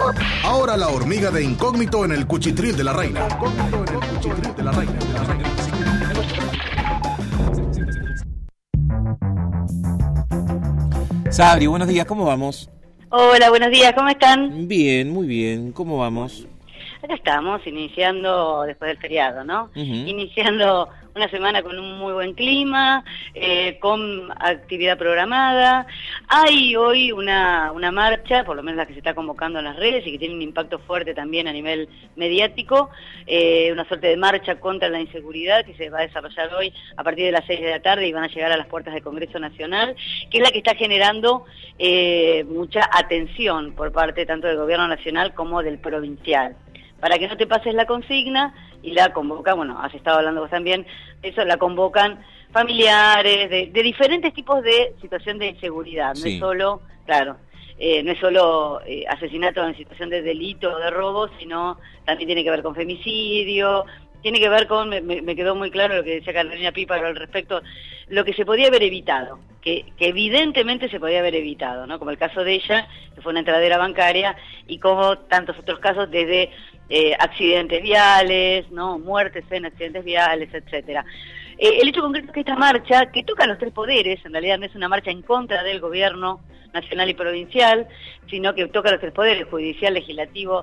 Ahora la hormiga de incógnito en el cuchitril de la reina. Sabri, buenos días, ¿cómo vamos? Hola, buenos días, ¿cómo están? Bien, muy bien, ¿cómo vamos? Acá estamos, iniciando después del feriado, ¿no? Iniciando una semana con un muy buen clima, con actividad programada. Hay hoy una marcha, por lo menos la que se está convocando en las redes y que tiene un impacto fuerte también a nivel mediático, una suerte de marcha contra la inseguridad que se va a desarrollar hoy a partir de las 6 de la tarde y van a llegar a las puertas del Congreso Nacional, que es la que está generando mucha atención por parte tanto del Gobierno Nacional como del provincial. Para que no te pases la consigna, y la convocan, bueno, has estado hablando vos también, eso la convocan familiares, de diferentes tipos de situación de inseguridad, no es solo, claro, no es solo asesinato en situación de delito o de robo, sino también tiene que ver con femicidio, tiene que ver con, me quedó muy claro lo que decía Carolina Píparo al respecto, lo que se podía haber evitado, que evidentemente se podía haber evitado, ¿no? Como el caso de ella, que fue una entradera bancaria, y como tantos otros casos desde accidentes viales, ¿no? Muertes en accidentes viales, etcétera. El hecho concreto es que esta marcha, que toca los tres poderes, en realidad no es una marcha en contra del gobierno nacional y provincial, sino que toca los tres poderes, judicial, legislativo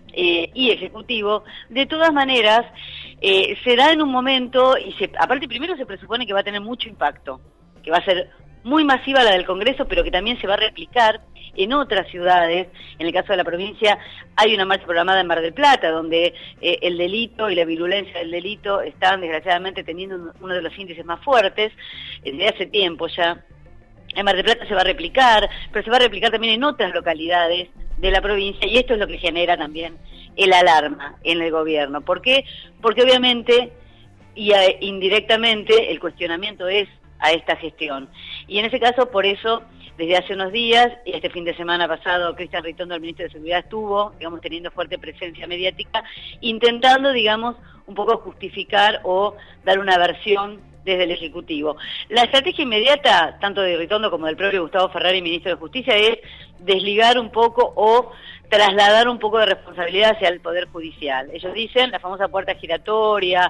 y ejecutivo, de todas maneras, se da en un momento, y aparte primero se presupone que va a tener mucho impacto, que va a ser muy masiva la del Congreso, pero que también se va a replicar en otras ciudades. En el caso de la provincia hay una marcha programada en Mar del Plata, donde el delito y la virulencia del delito están desgraciadamente teniendo uno de los índices más fuertes, desde hace tiempo ya. En Mar del Plata se va a replicar, pero se va a replicar también en otras localidades de la provincia, y esto es lo que genera también el alarma en el gobierno. ¿Por qué? Porque obviamente y indirectamente el cuestionamiento es a esta gestión. Y en ese caso, por eso, desde hace unos días, y este fin de semana pasado, Cristian Ritondo, el ministro de Seguridad, estuvo, digamos, teniendo fuerte presencia mediática, intentando, digamos, un poco justificar o dar una versión desde el Ejecutivo. La estrategia inmediata, tanto de Ritondo como del propio Gustavo Ferrari, ministro de Justicia, es desligar un poco o trasladar un poco de responsabilidad hacia el Poder Judicial. Ellos dicen la famosa puerta giratoria,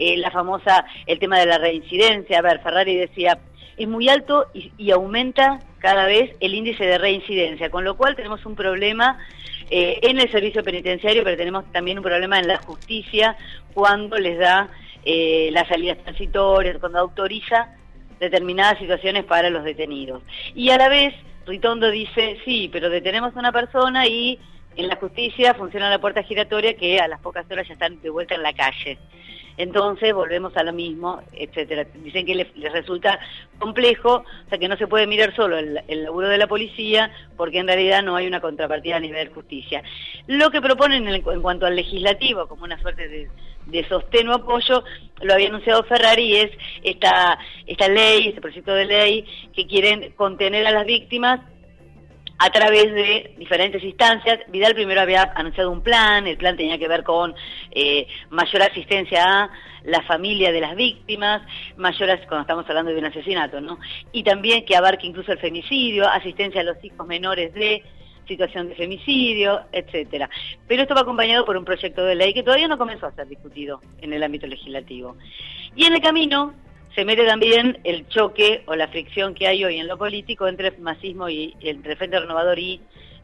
el tema de la reincidencia. A ver, Ferrari decía, es muy alto y aumenta cada vez el índice de reincidencia, con lo cual tenemos un problema en el servicio penitenciario, pero tenemos también un problema en la justicia cuando les da las salidas transitorias, cuando autoriza determinadas situaciones para los detenidos. Y a la vez, Ritondo dice, sí, pero detenemos a una persona y en la justicia funciona la puerta giratoria que a las pocas horas ya están de vuelta en la calle. Entonces volvemos a lo mismo, etcétera. Dicen que les resulta complejo, o sea que no se puede mirar solo el laburo de la policía, porque en realidad no hay una contrapartida a nivel justicia. Lo que proponen en cuanto al legislativo, como una suerte de sostén o apoyo, lo había anunciado Ferrari, es esta ley, este proyecto de ley, que quieren contener a las víctimas a través de diferentes instancias. Vidal primero había anunciado un plan, el plan tenía que ver con mayor asistencia a la familia de las víctimas, cuando estamos hablando de un asesinato, ¿no? Y también que abarque incluso el femicidio, asistencia a los hijos menores de situación de femicidio, etcétera. Pero esto va acompañado por un proyecto de ley que todavía no comenzó a ser discutido en el ámbito legislativo. Y en el camino se mete también el choque o la fricción que hay hoy en lo político entre el masismo y entre el Frente Renovador y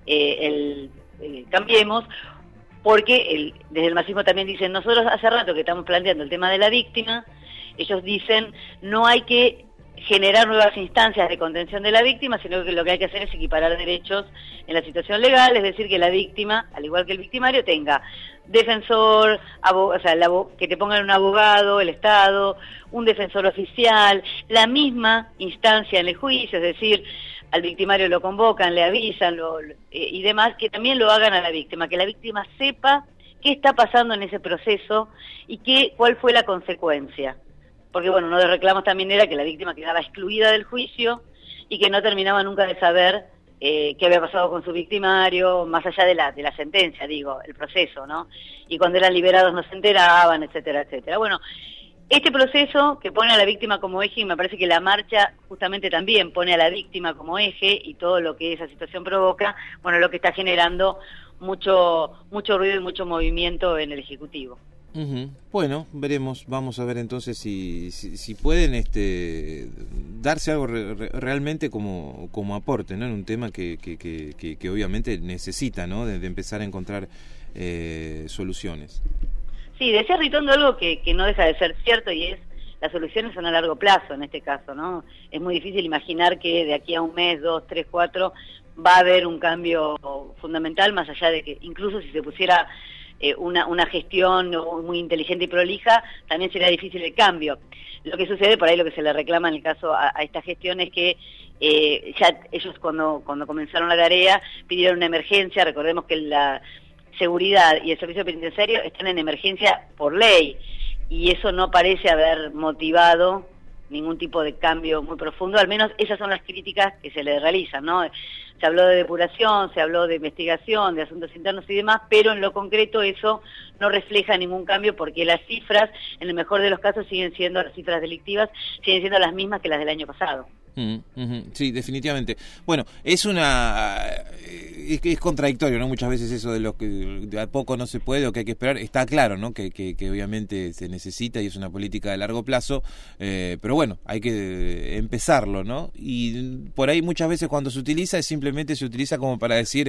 el Cambiemos, porque desde el masismo también dicen, nosotros hace rato que estamos planteando el tema de la víctima, ellos dicen, no hay que generar nuevas instancias de contención de la víctima, sino que lo que hay que hacer es equiparar derechos en la situación legal, es decir, que la víctima, al igual que el victimario, tenga defensor, que te pongan un abogado, el Estado, un defensor oficial, la misma instancia en el juicio, es decir, al victimario lo convocan, le avisan y demás, que también lo hagan a la víctima, que la víctima sepa qué está pasando en ese proceso y cuál fue la consecuencia. Porque bueno, uno de los reclamos también era que la víctima quedaba excluida del juicio y que no terminaba nunca de saber qué había pasado con su victimario, más allá de la sentencia, digo, el proceso, ¿no? Y cuando eran liberados no se enteraban, etcétera, etcétera. Bueno, este proceso que pone a la víctima como eje, y me parece que la marcha justamente también pone a la víctima como eje y todo lo que esa situación provoca, bueno, lo que está generando mucho ruido y mucho movimiento en el Ejecutivo. Bueno, veremos, vamos a ver entonces si pueden darse algo realmente como aporte, ¿no? En un tema que obviamente necesita, ¿no? De empezar a encontrar soluciones. Sí, decía Ritondo algo que no deja de ser cierto, y es: las soluciones son a largo plazo en este caso, ¿no? Es muy difícil imaginar que de aquí a un mes, 2, 3, 4 va a haber un cambio fundamental, más allá de que incluso si se pusiera una gestión muy inteligente y prolija, también sería difícil el cambio. Lo que sucede, por ahí lo que se le reclama en el caso a esta gestión es que ya ellos cuando comenzaron la tarea pidieron una emergencia. Recordemos que la seguridad y el servicio penitenciario están en emergencia por ley, y eso no parece haber motivado ningún tipo de cambio muy profundo. Al menos esas son las críticas que se le realizan, ¿no? Se habló de depuración, se habló de investigación, de asuntos internos y demás, pero en lo concreto eso no refleja ningún cambio, porque las cifras, en el mejor de los casos, siguen siendo, las cifras delictivas siguen siendo las mismas que las del año pasado. Sí, definitivamente. Bueno, es contradictorio, ¿no? Muchas veces eso de lo que de a poco no se puede o que hay que esperar. Está claro, ¿no? Que obviamente se necesita y es una política de largo plazo, pero bueno, hay que empezarlo, ¿no? Y por ahí muchas veces cuando se utiliza simplemente se utiliza como para decir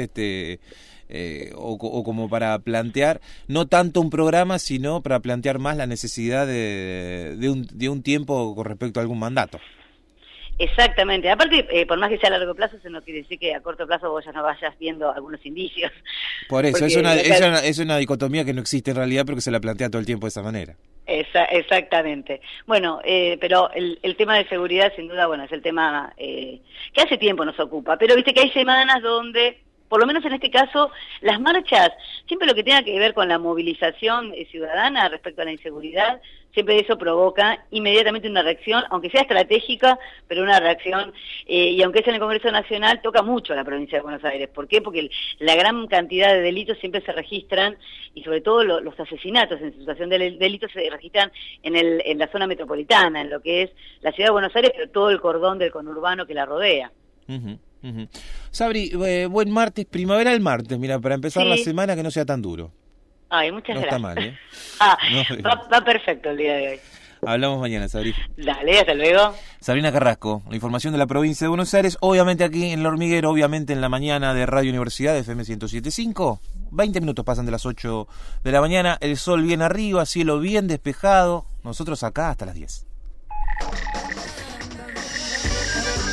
o como para plantear no tanto un programa, sino para plantear más la necesidad de un tiempo con respecto a algún mandato. Exactamente. Aparte, por más que sea a largo plazo, eso no quiere decir que a corto plazo vos ya no vayas viendo algunos indicios. Por eso, es una dicotomía que no existe en realidad, pero que se la plantea todo el tiempo de esa manera. Exactamente. Bueno, pero el tema de seguridad, sin duda, bueno, es el tema que hace tiempo nos ocupa. Pero viste que hay semanas donde, por lo menos en este caso, las marchas, siempre lo que tenga que ver con la movilización ciudadana respecto a la inseguridad, siempre eso provoca inmediatamente una reacción, aunque sea estratégica, pero una reacción, y aunque sea en el Congreso Nacional, toca mucho a la provincia de Buenos Aires. ¿Por qué? Porque la gran cantidad de delitos siempre se registran, y sobre todo los asesinatos en situación de delitos se registran en la zona metropolitana, en lo que es la ciudad de Buenos Aires, pero todo el cordón del conurbano que la rodea. Sabri, buen martes, primavera el martes, mira, para empezar la semana, que no sea tan duro. Ay, muchas gracias. No está mal, ¿eh? Va perfecto el día de hoy. Hablamos mañana, Sabri. Dale, hasta luego. Sabrina Carrasco, la información de la provincia de Buenos Aires, obviamente aquí en El Hormiguero, obviamente en la mañana de Radio Universidad de FM 107.5. 20 minutos pasan de las 8 de la mañana, el sol bien arriba, cielo bien despejado. Nosotros acá hasta las 10.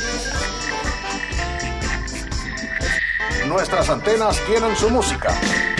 Nuestras antenas tienen su música.